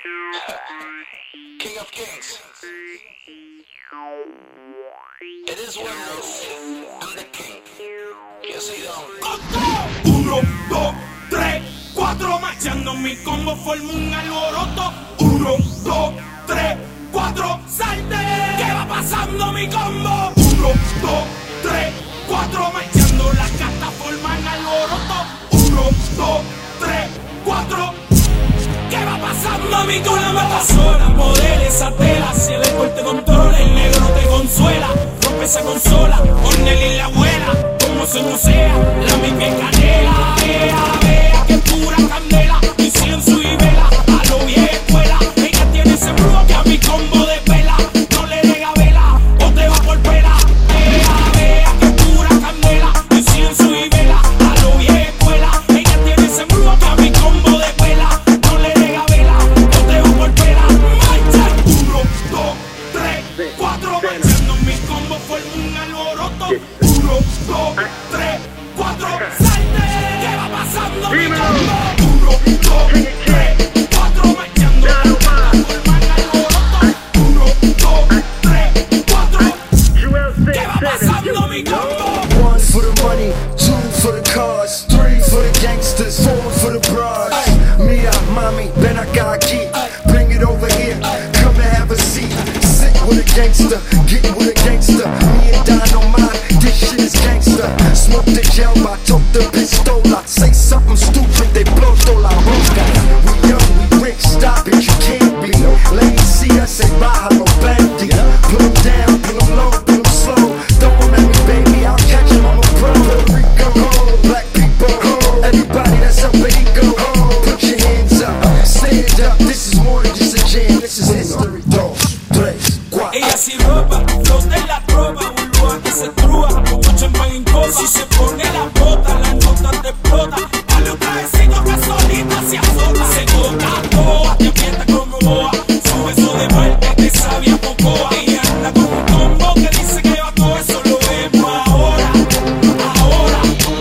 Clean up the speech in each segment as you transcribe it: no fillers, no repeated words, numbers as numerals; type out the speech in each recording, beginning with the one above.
King of Kings. It is what it is. I'm the king. Yo soy Don. 1, 2, 3, 4, marchando mi combo forma un alboroto. 1, 2, 3, 4, salte. ¿Qué va pasando mi combo? 1, 2, 3, 4, marchando las cartas forman alboroto. 1, 2, 3, 4. ¿Qué va pasando mi con la mata sola? Modela esa tela, si el alcohol te controla, el negro te consuela. Rompe esa consola, Cornel y la abuela. Como se musea, la misma canela. Vea que pura candela, incienso y vela. A lo vieja escuela, ella tiene ese brujo que a mi combo de pela. No le dé vela, o te va por pela. Vea que pura candela, incienso y vela. A lo vieja escuela, ella tiene ese brujo que a mi combo de pela. No le dé vela, o te va por pela. Marcha 1, 2, 3, 4, marchando mi combo forma un alboroto. 1, 2, 3, 4, salte. ¿Qué va pasando mi combo? 1, 2, 3, 4, marchando mi combo forma un alboroto. 1, 2, 3, 4. ¿Qué va pasando mi combo? 1 for the money, 2 for the cars, 3 for the gangsters, 4 for the broads. Mira, mami, ven acá aquí, bring it over here, come and have a seat. Sit with a gangster, get with a gangster. Me and Dynamite, this shit is gangster. Smoke the gel, I took the pistola. Say something stupid, they blow toda la boca. We young, we rich, stop it, you can't be. Ladies see us, say bájalo, bandit. Put 'em down, put 'em low, put 'em slow. Throw 'em at me, baby, I'll catch 'em, I'm a pro. Puerto Rico, black people, everybody that's up and ego. Put your hands up, stand up. This is more than just a jam, this is history. 2, 3, 4. Ella sin ropa, los de la tropa, burbuja que se trúa, como champán en copa. Si se pone la bota, la nota te explota. Dale un trajecito que solita se azota. Se toca toa, te aprieta como boa. Su beso de muerte que sabía pocoa. Ella anda con un combo que dice que va todo eso, lo vemos ahora, ahora.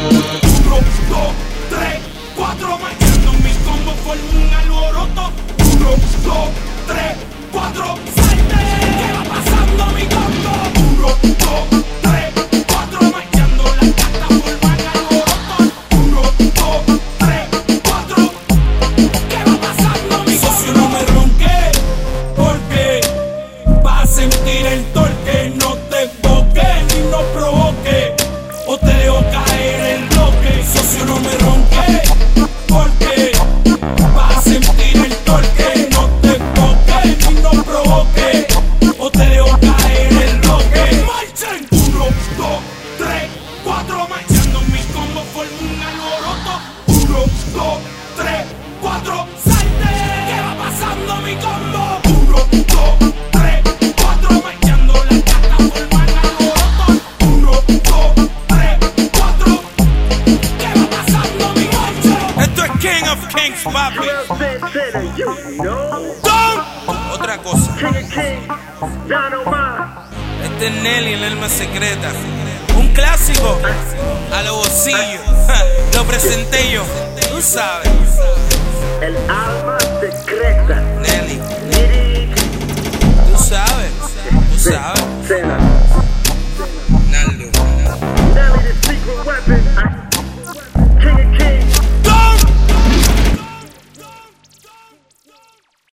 1, 2, 3, 4, marchando mi combo forma un alboroto. 1, 2, 3, 4, salte. ¿Qué va pasando mi combo? 1, 2, 3, 4, marchando las cartas forman alboroto. 1, 2, 3, 4. ¿Qué va pasando mi socio? No me ronque, porque vas a sentir el torque. No te enfoques ni no provoque, o te dejo caer el bloque. Socio, no me ronque, porque vas a sentir el torque. No te enfoques ni no provoque, o te dejo caer el bloque. Marchen 1, 2, 3, 4, marchando mi combo forma un alboroto. 1, 2, 3, 4, salte. ¿Qué va pasando mi combo? 1, 2, 3, 4, marchando las cartas forman alboroto. 1, 2, 3, 4. ¿Qué va pasando mi combo? Esto es King of Kings, papi. Don. Otra cosa. Este es Nelly, el alma secreta. Un clásico a los bolsillos. Lo presenté yo, tú sabes. El alma